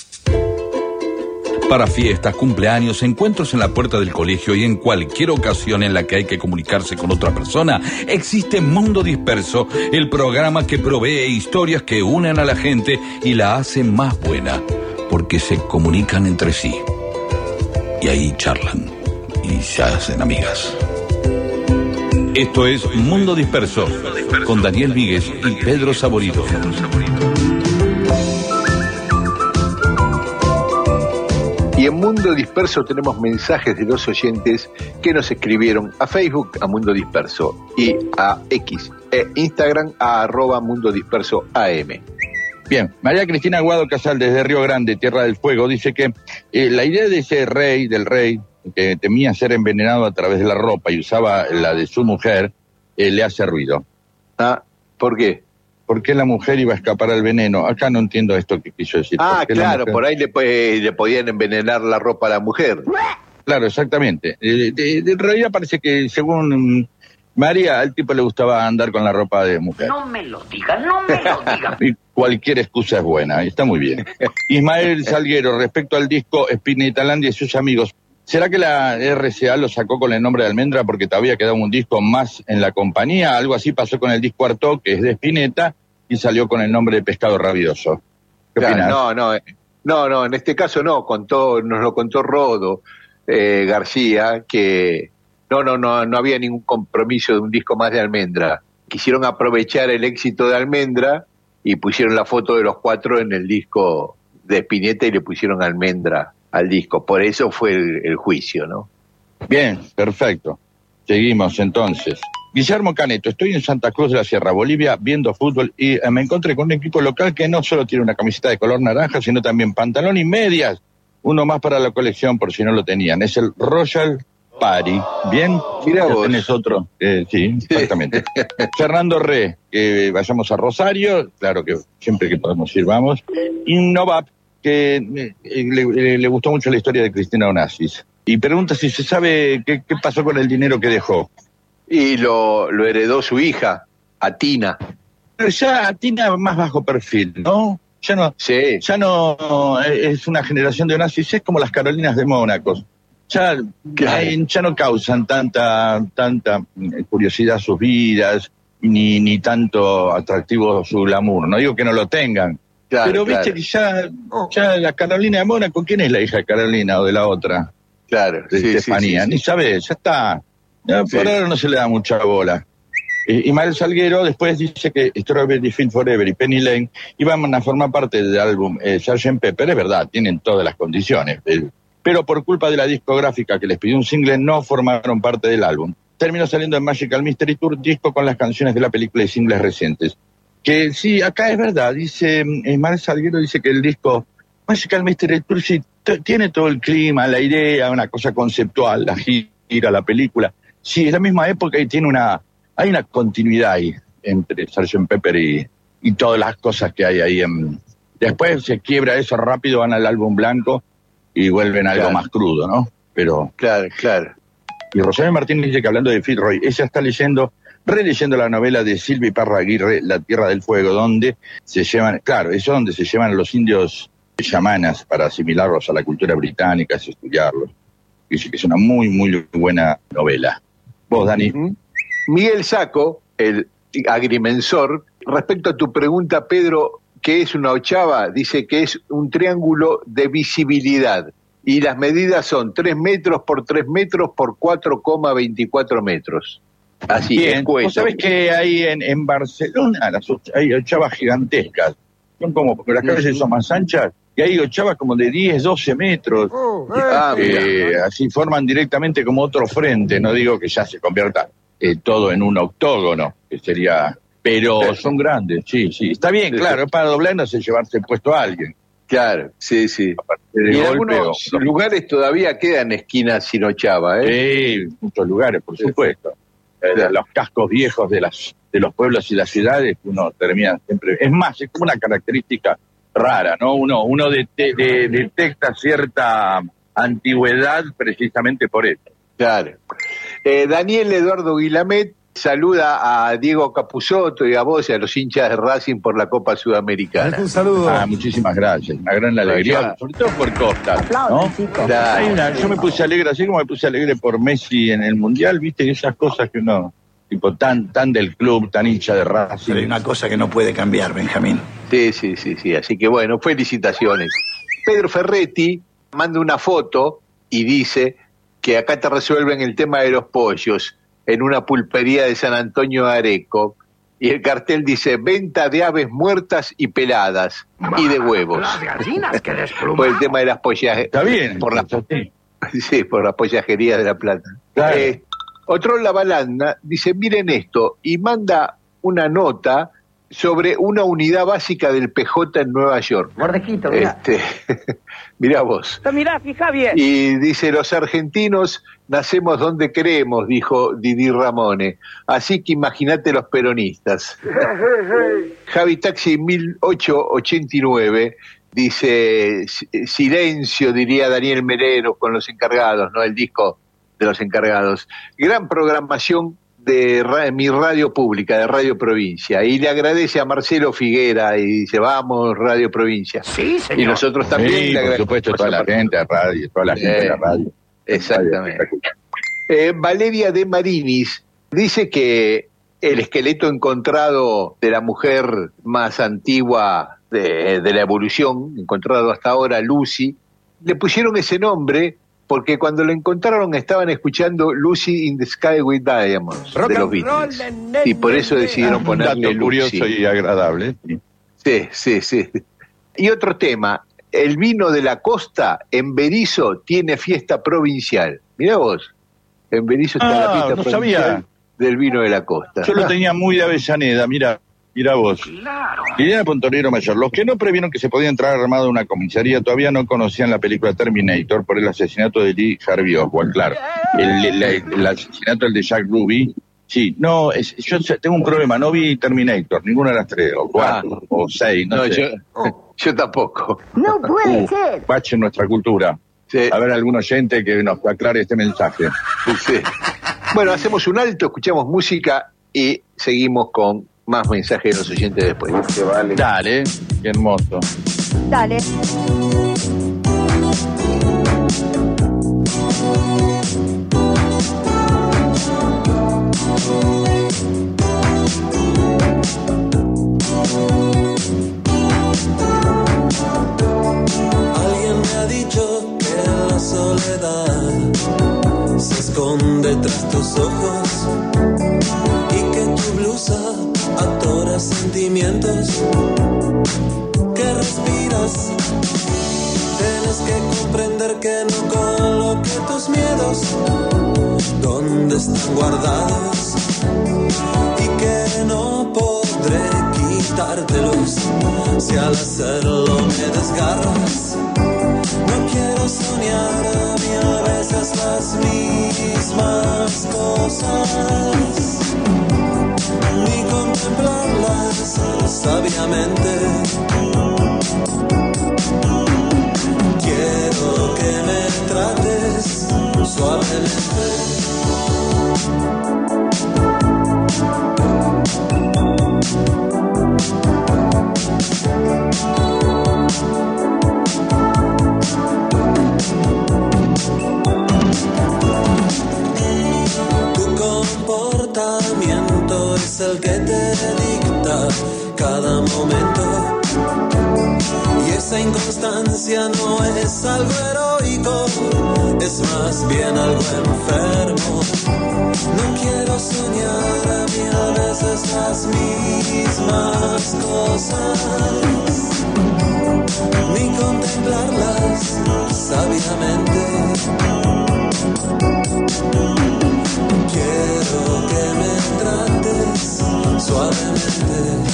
Para fiestas, cumpleaños, encuentros en la puerta del colegio y en cualquier ocasión en la que hay que comunicarse con otra persona, existe Mundo Disperso, el programa que provee historias que unen a la gente y la hacen más buena, porque se comunican entre sí. Y ahí charlan y se hacen amigas. Esto es Mundo Disperso, con Daniel Víguez y Pedro Saborido. Y en Mundo Disperso tenemos mensajes de los oyentes que nos escribieron a Facebook, a Mundo Disperso, y a X e Instagram, a @MundoDispersoAM. Bien, María Cristina Aguado Casal, desde Río Grande, Tierra del Fuego, dice que la idea de ese rey, que temía ser envenenado a través de la ropa y usaba la de su mujer, le hace ruido. Ah, ¿por qué? ¿Por qué la mujer iba a escapar al veneno? Acá no entiendo esto que quiso decir. Ah, claro, por ahí le podían envenenar la ropa a la mujer. Claro, exactamente. En realidad parece que, según María, al tipo le gustaba andar con la ropa de mujer. No me lo diga, no me lo diga. Y cualquier excusa es buena, está muy bien. Ismael Salguero, respecto al disco Spinetta-Landia y sus amigos, ¿será que la RCA lo sacó con el nombre de Almendra porque te había quedado un disco más en la compañía? Algo así pasó con el disco Artaud, que es de Spinetta, y salió con el nombre de Pescado Rabioso. ¿Qué opinas? No, en este caso nos lo contó Rodo García, que no había ningún compromiso de un disco más de Almendra. Quisieron aprovechar el éxito de Almendra y pusieron la foto de los 4 en el disco de Spinetta y le pusieron Almendra al disco. Por eso fue el juicio, ¿no? Bien, perfecto. Seguimos entonces. Guillermo Caneto, estoy en Santa Cruz de la Sierra, Bolivia, viendo fútbol y me encontré con un equipo local que no solo tiene una camiseta de color naranja, sino también pantalón y medias. Uno más para la colección por si no lo tenían. Es el Royal Party. Bien, mira vos. Tenés otro. Sí, exactamente. Fernando Re, que vayamos a Rosario, claro que siempre que podemos ir vamos. Y Novap, que le gustó mucho la historia de Cristina Onassis. Y pregunta si se sabe qué pasó con el dinero que dejó. Y lo heredó su hija, Atina. Pero ya Atina más bajo perfil, ¿no? Ya no, sí. Ya no es una generación de Onassis, es como las Carolinas de Mónaco. Ya no causan tanta curiosidad sus vidas, ni tanto atractivo su glamour. No digo que no lo tengan. Claro, pero viste que ya la Carolina de Mónaco, ¿quién es la hija de Carolina o de la otra? Claro, de Estefanía, ni sabés, ya está. Por ahora no se le da mucha bola. Ismael Salguero después dice que Strawberry Fields Forever y Penny Lane iban a formar parte del álbum Sgt. Pepper. Es verdad, tienen todas las condiciones, pero por culpa de la discográfica que les pidió un single no formaron parte del álbum. Terminó saliendo en Magical Mystery Tour, disco con las canciones de la película y singles recientes. Que sí, acá es verdad, dice, Mar Salguero dice que el disco Magical Mystery Tour sí tiene todo el clima, la idea, una cosa conceptual, la gira, la película. Sí, es la misma época y hay una continuidad ahí entre Sgt. Pepper y todas las cosas que hay ahí. Después se quiebra eso rápido, van al álbum blanco y vuelven a algo más crudo, ¿no? Pero Claro. Y Rosario Martínez dice que hablando de Fitzroy, ella está releyendo la novela de Silvia Parra Aguirre, La Tierra del Fuego, donde se llevan, donde se llevan a los indios chamanas para asimilarlos a la cultura británica, es estudiarlos. Dice que es una muy, muy buena novela. Vos, Dani. Miguel Saco, el agrimensor, respecto a tu pregunta, Pedro, ¿qué es una ochava? Dice que es un triángulo de visibilidad. Y las medidas son 3 metros por 3 metros por 4,24 metros. Así es. Vos sabés que hay en Barcelona hay ochavas gigantescas. Son como, porque las calles son más anchas, y hay ochavas como de 10, 12 metros. Así forman directamente como otro frente. No digo que ya se convierta todo en un octógono, que sería... Pero son grandes, sí. Está bien, claro, es para doblar, no sé, llevarse puesto a alguien. Claro, sí. Y en algunos lugares todavía quedan esquinas sin ochava, Sí, muchos lugares, por supuesto. Los cascos viejos de los pueblos y las ciudades, uno termina siempre... Es más, es como una característica rara, ¿no? Uno detecta cierta antigüedad precisamente por eso. Claro. Daniel Eduardo Guilamet saluda a Diego Capusotto y a vos y a los hinchas de Racing por la Copa Sudamericana. Un saludo. Muchísimas gracias, una gran alegría, sobre todo por Costa, ¿no? Yo me puse alegre, así como me puse alegre por Messi en el Mundial, viste, esas cosas que uno, tipo tan del club, tan hincha de Racing. Pero hay una cosa que no puede cambiar, Benjamín. Sí, así que bueno, felicitaciones. Pedro Ferretti manda una foto y dice que acá te resuelven el tema de los pollos en una pulpería de San Antonio de Areco, y el cartel dice venta de aves muertas y peladas y de huevos. Las gallinas que despluman. Por el tema de las pollajerías. Está bien. Por las pollajerías de La Plata. Claro. Otro La Balanda dice, miren esto, y manda una nota sobre una unidad básica del PJ en Nueva York. Mordejito, mirá. Mirá vos. Mirá, fija bien. Y dice, los argentinos nacemos donde queremos, dijo Didi Ramone. Así que imagínate los peronistas. Javi Taxi 1889 dice, silencio, diría Daniel Merero con Los Encargados, ¿no? El disco de Los Encargados. Gran programación de mi radio pública, de Radio Provincia, y le agradece a Marcelo Figuera y dice, vamos, Radio Provincia. Sí, señor. Y nosotros también. Sí, por supuesto, toda la gente de radio, toda la gente de la radio. Exactamente. Valeria de Marinis dice que el esqueleto encontrado de la mujer más antigua de la evolución, encontrado hasta ahora, Lucy, le pusieron ese nombre porque cuando lo encontraron estaban escuchando Lucy in the Sky with Diamonds de los Beatles. Y por eso decidieron ponerle Lucy. Curioso y agradable. Sí. Y otro tema, el vino de la costa en Berisso tiene fiesta provincial. Mirá vos, en Berisso está la fiesta provincial del vino de la costa. Yo lo tenía muy de Avellaneda, mirá vos. Liliana Pontorero Mayor. Los que no previeron que se podía entrar armado a una comisaría todavía no conocían la película Terminator por el asesinato de Lee Harvey Oswald, claro. El asesinato del de Jack Ruby. Sí, no, yo tengo un problema, no vi Terminator, ninguna de las 3, o 4, o 6, no sé. Yo tampoco. No puede ser. Bache en nuestra cultura. Sí. A ver, algún oyente que nos aclare este mensaje. Sí. Bueno, hacemos un alto, escuchamos música y seguimos con más mensajes de los oyentes después. Vale. Dale, qué hermoso. Dale. Alguien me ha dicho que la soledad se esconde tras tus ojos y que tu blusa atora sentimientos que respiras. Tienes que comprender que no coloque tus miedos donde están guardados y que no podrás podré quitártelos si al hacerlo me desgarras. No quiero soñar a mí a veces las mismas cosas, ni contemplarlas sabiamente. Quiero que me trates suavemente. Tu comportamiento es el que te dicta cada momento, y esa inconstancia no es algo heroico, es más bien algo enfermo. No quiero soñar a mí a veces las mismas cosas, ni contemplarlas sabiamente. Quiero que me trates suavemente.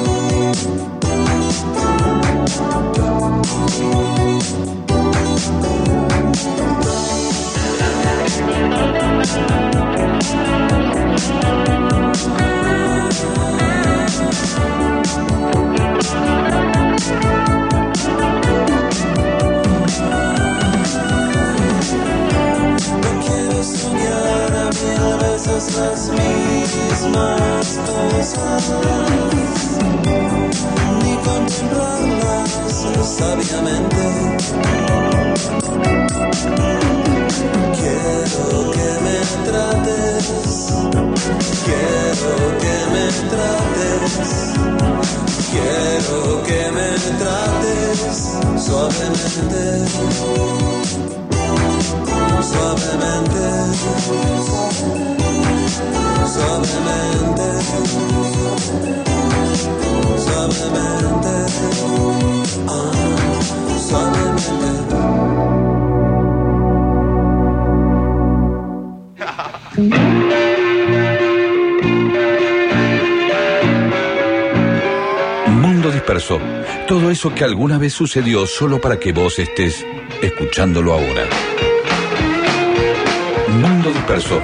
A veces las mismas cosas, ni contemplarlas sabiamente. Quiero que me trates, quiero que me trates, quiero que me trates suavemente. Suavemente, suavemente, suavemente, suavemente. Mundo disperso. Todo eso que alguna vez sucedió solo para que vos estés escuchándolo ahora. Mundo disperso.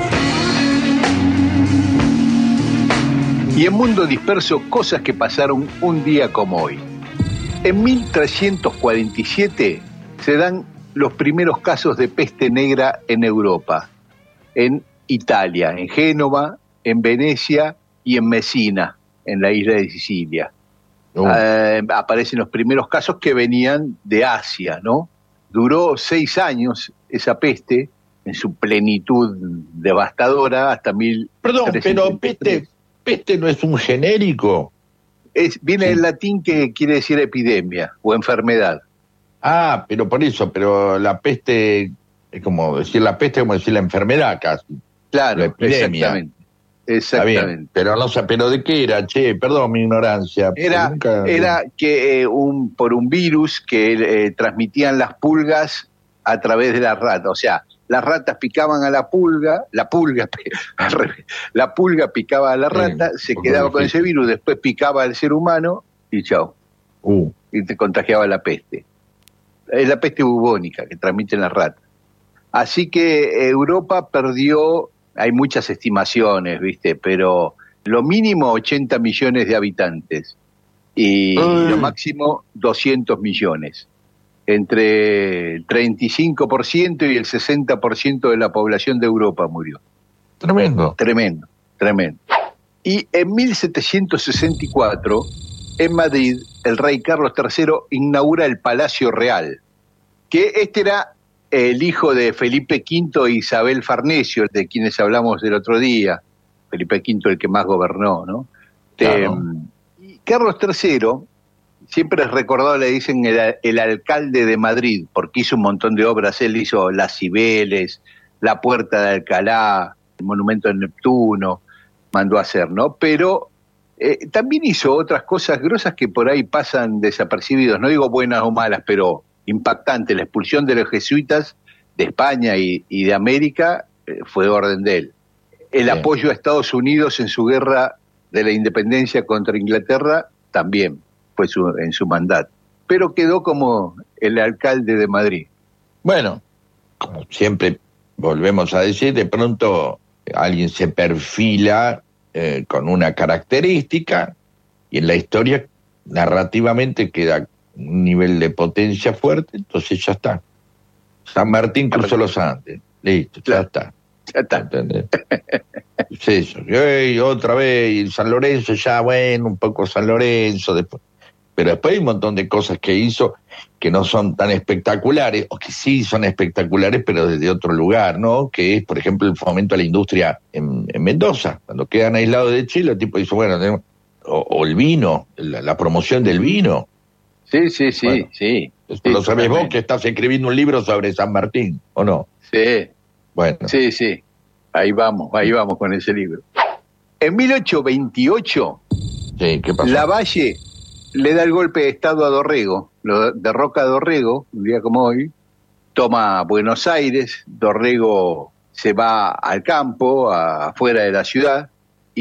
Y en Mundo Disperso, cosas que pasaron un día como hoy. En 1347 se dan los primeros casos de peste negra en Europa, en Italia, en Génova, en Venecia y en Messina, en la isla de Sicilia. Aparecen los primeros casos que venían de Asia, ¿no? Duró 6 años esa peste, en su plenitud devastadora, hasta 1300. Perdón, pero peste no es un genérico. Viene del latín que quiere decir epidemia o enfermedad. Ah, pero por eso, pero la peste es como decir la peste, como decir la enfermedad casi. Claro, la epidemia. Exactamente. Pero no sé, pero ¿de qué era? Che, perdón mi ignorancia. Era que por un virus que transmitían las pulgas a través de las ratas, o sea, las ratas picaban a la pulga picaba a la rata, se quedaba con ese virus, después picaba al ser humano y chao. Y te contagiaba la peste. Es la peste bubónica que transmiten las ratas. Así que Europa perdió, hay muchas estimaciones, ¿viste? Pero lo mínimo 80 millones de habitantes y lo máximo 200 millones. Entre el 35% y el 60% de la población de Europa murió. Tremendo. Y en 1764, en Madrid, el rey Carlos III inaugura el Palacio Real, que este era el hijo de Felipe V e Isabel Farnesio, de quienes hablamos el otro día. Felipe V, el que más gobernó, ¿no? Claro. Y Carlos III siempre es recordado, le dicen el alcalde de Madrid, porque hizo un montón de obras. Él hizo las Cibeles, la Puerta de Alcalá, el Monumento de Neptuno, mandó a hacer, ¿no? Pero también hizo otras cosas grosas que por ahí pasan desapercibidos, no digo buenas o malas, pero impactante. La expulsión de los jesuitas de España y de América fue orden de él. El apoyo a Estados Unidos en su guerra de la independencia contra Inglaterra también fue en su mandato, pero quedó como el alcalde de Madrid. Bueno, como siempre volvemos a decir, de pronto alguien se perfila con una característica y en la historia narrativamente queda un nivel de potencia fuerte, entonces ya está. San Martín cruzó los Andes, listo, ya está. Ya está. ¿Entendés? Es eso. Y otra vez, y San Lorenzo ya, bueno, un poco San Lorenzo, después. Pero después hay un montón de cosas que hizo que no son tan espectaculares, o que sí son espectaculares, pero desde otro lugar, ¿no? Que es, por ejemplo, el fomento a la industria en Mendoza. Cuando quedan aislados de Chile, el tipo dice, bueno, tenemos, o el vino, la promoción del vino. Sí, Bueno, sí. Lo sabés vos que estás escribiendo un libro sobre San Martín, ¿o no? Sí. Bueno. Sí. Ahí vamos con ese libro. En 1828, sí, ¿qué pasó? Lavalle le da el golpe de estado a Dorrego, lo derroca a Dorrego, un día como hoy, toma Buenos Aires, Dorrego se va al campo, afuera de la ciudad,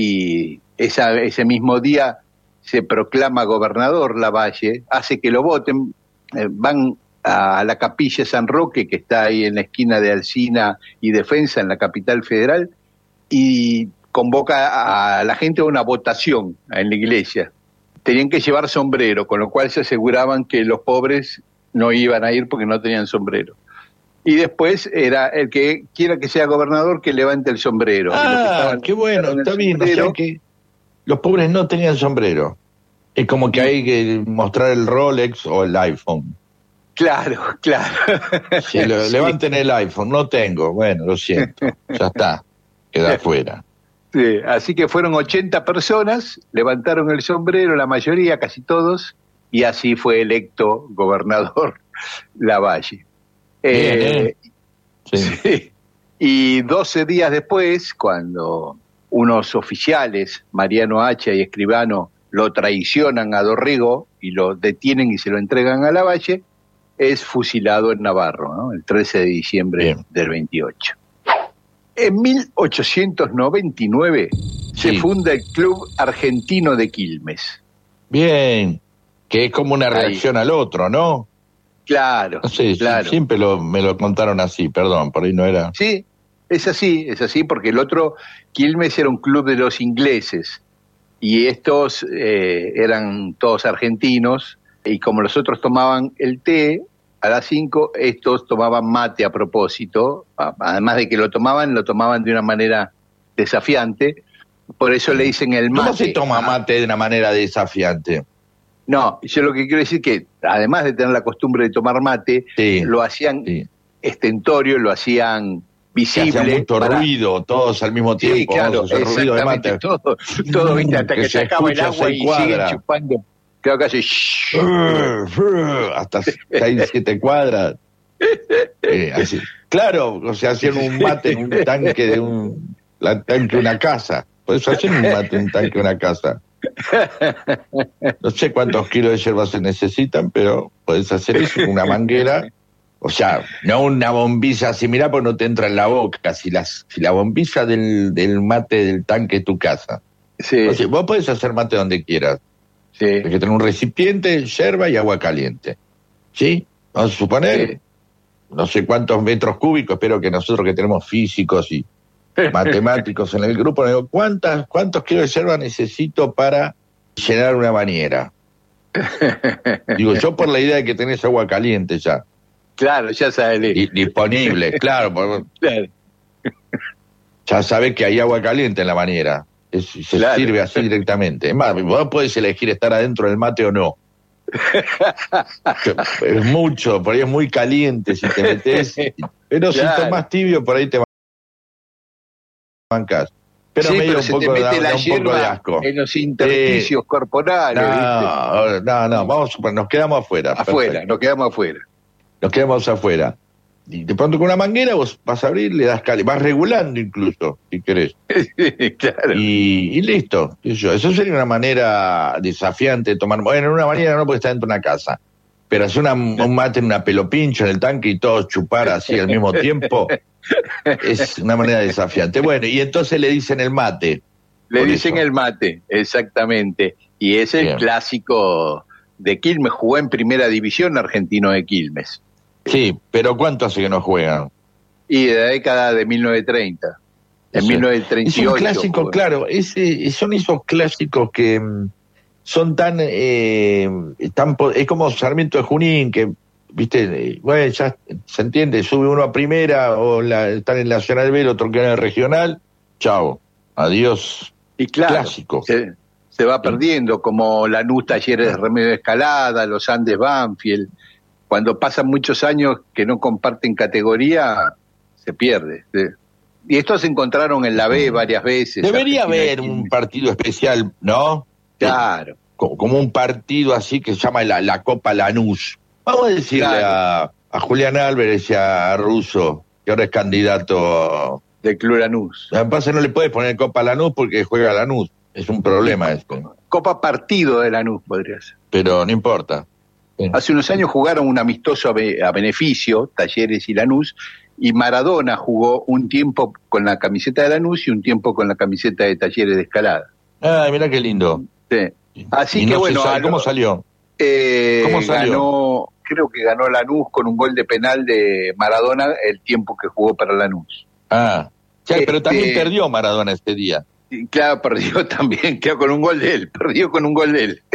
y ese mismo día se proclama gobernador Lavalle, hace que lo voten, van a la capilla San Roque, que está ahí en la esquina de Alsina y Defensa, en la capital federal, y convoca a la gente a una votación en la iglesia. Tenían que llevar sombrero, con lo cual se aseguraban que los pobres no iban a ir porque no tenían sombrero. Y después era el que quiera que sea gobernador que levante el sombrero. Qué bueno, está bien. O sea que los pobres no tenían sombrero. Es como que hay que mostrar el Rolex o el iPhone. Claro. Si levanten el iPhone, no tengo. Bueno, lo siento, ya está, queda afuera. Sí, así que fueron 80 personas, levantaron el sombrero, la mayoría, casi todos, y así fue electo gobernador Lavalle. Sí. Y 12 días después, cuando unos oficiales, Mariano Hacha y Escribano, lo traicionan a Dorrego y lo detienen y se lo entregan a Lavalle, es fusilado en Navarro, ¿no? El 13 de diciembre del 28. En 1899 se funda el Club Argentino de Quilmes. Bien, que es como una reacción al otro, ¿no? Claro, no sé, claro. Siempre me lo contaron así, perdón, por ahí no era. Sí, es así, porque el otro, Quilmes era un club de los ingleses, y estos eran todos argentinos, y como los otros tomaban el té a las 5, estos tomaban mate a propósito, además de que lo tomaban de una manera desafiante, por eso le dicen el mate. ¿Cómo se toma mate de una manera desafiante? No, yo lo que quiero decir que, además de tener la costumbre de tomar mate, lo hacían estentorio, lo hacían visible. Se hacía mucho ruido, todos al mismo tiempo. Sí, claro, ruido de mate. todo, ¿viste? Hasta que se acaba el agua y siguen chupando. Creo que hace hasta 6, 7 cuadras. Así. Claro, o sea, hacían un mate en un tanque de una casa. Podés hacer un mate en un tanque de una casa. No sé cuántos kilos de yerba se necesitan, pero podés hacer eso con una manguera. O sea, no una bombilla así, mirá, pues no te entra en la boca. Si la bombilla del mate del tanque es tu casa. Sí. O sea, vos podés hacer mate donde quieras. Sí. Hay que tener un recipiente, yerba y agua caliente. ¿Sí? Vamos a suponer, no sé cuántos metros cúbicos, espero que nosotros que tenemos físicos y matemáticos en el grupo, nos digo, ¿cuántos kilos de yerba necesito para llenar una bañera? Digo, yo por la idea de que tenés agua caliente ya. Claro, ya sabes. Disponible, claro. Ya sabés que hay agua caliente en la bañera. Se sirve así directamente. Es más, vos podés elegir estar adentro del mate o no. Es mucho, por ahí es muy caliente si te metés. Pero si tomás tibio, por ahí te bancás. Pero sí, medio pero un se poco, te mete la un poco de hierba asco. En los intersticios corporales. No, vamos a suponer, nos quedamos afuera. Nos quedamos afuera. Y de pronto con una manguera vos vas a abrir, le das vas regulando incluso, si querés. Claro. Y listo. Eso sería una manera desafiante de tomar. Bueno, en una manera no, porque está dentro de una casa. Pero hacer un mate en una pelopincho en el tanque y todos chupar así al mismo tiempo es una manera desafiante. Bueno, y entonces le dicen el mate. Le dicen el mate, exactamente. Y es el clásico de Quilmes. Jugó en primera división Argentino de Quilmes. Sí, pero ¿cuánto hace que no juegan? Y de la década de 1930. En 1938. Es un clásico, jugó. claro. Son esos clásicos que son tan... es como Sarmiento de Junín, que, viste, bueno, ya se entiende, sube uno a primera o están en Nacional B, el otro queda en el regional. Chao. Adiós. Y claro, clásico. Se va perdiendo, como Lanús Talleres de Remedio de Escalada, los Andes Banfield. Cuando pasan muchos años que no comparten categoría, se pierde. Y estos se encontraron en la B varias veces. Debería haber un partido especial, ¿no? Claro. Como un partido así que se llama la Copa Lanús. Vamos a decirle a Julián Álvarez y a Russo, que ahora es candidato del Club Lanús. Lo que pasa es que no le puedes poner Copa Lanús porque juega Lanús. Es un problema esto. Copa Partido de Lanús podría ser. Pero no importa. Hace unos años jugaron un amistoso a beneficio, Talleres y Lanús, y Maradona jugó un tiempo con la camiseta de Lanús y un tiempo con la camiseta de Talleres de Escalada. Ah, mira qué lindo. Sí. Así que no bueno. ¿Cómo salió? ¿Cómo salió? Creo que ganó Lanús con un gol de penal de Maradona el tiempo que jugó para Lanús. Ah, pero también perdió Maradona este día. Claro, perdió también, quedó con un gol de él, perdió con un gol de él.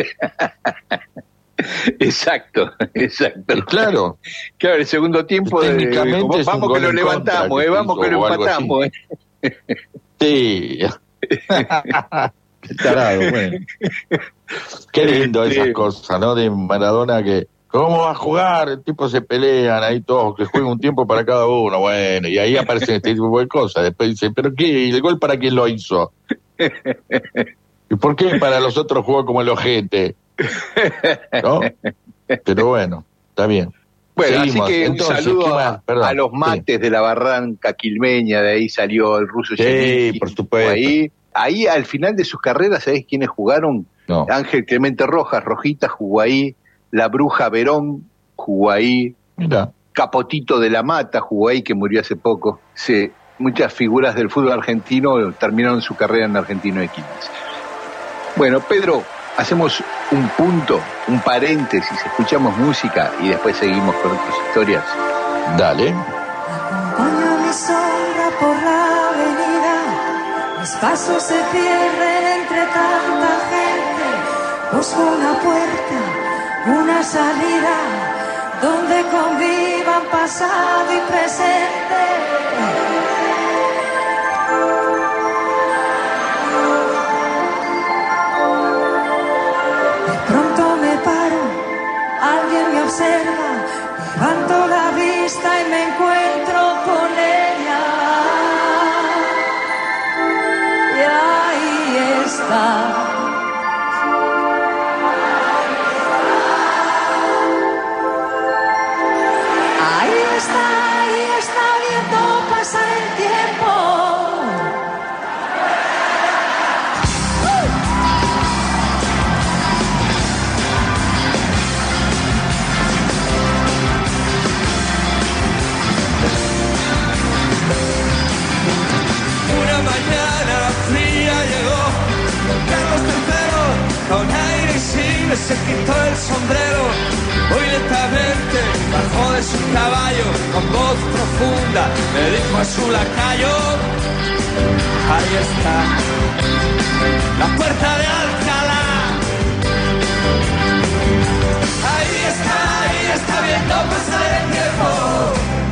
Exacto. Claro, el segundo tiempo técnicamente vamos que lo levantamos, vamos que lo empatamos. Sí. Qué tarado, bueno. Qué lindo esas cosas, ¿no? De Maradona que ¿cómo va a jugar? El tipo se pelean ahí todos, que juega un tiempo para cada uno, bueno, y ahí aparecen este tipo de cosas. Después dicen, ¿pero qué? ¿El gol para quién lo hizo? ¿Y por qué para los otros jugó como el ojete? ¿No? Pero bueno, está bien. Bueno, seguimos. Así que entonces, un saludo a los mates de la barranca quilmeña, de ahí salió el Ruso. Sí, por supuesto. Ahí al final de sus carreras, ¿sabés quiénes jugaron? No. Ángel Clemente Rojas, Rojita jugó ahí, La Bruja Verón jugó ahí, Mira. Capotito de la Mata jugó ahí, que murió hace poco. Sí, muchas figuras del fútbol argentino terminaron su carrera en Argentino de Quilmes. Bueno, Pedro, hacemos un punto, un paréntesis, escuchamos música y después seguimos con otras historias. Dale. Acompaña mi sombra por la avenida, mis pasos se pierden entre tanta gente. Busco una puerta, una salida, donde convivan pasado y presente. Alguien me observa, levanto la vista y me encuentro con ella. Y ahí está. Ahí está viendo pasar el tiempo. Mañana fría llegó Carlos III con aire insigne se quitó el sombrero. Muy lentamente bajó de su caballo, con voz profunda le dijo a su lacayo: ahí está la puerta de Alcalá. Ahí está viendo pasar el tiempo.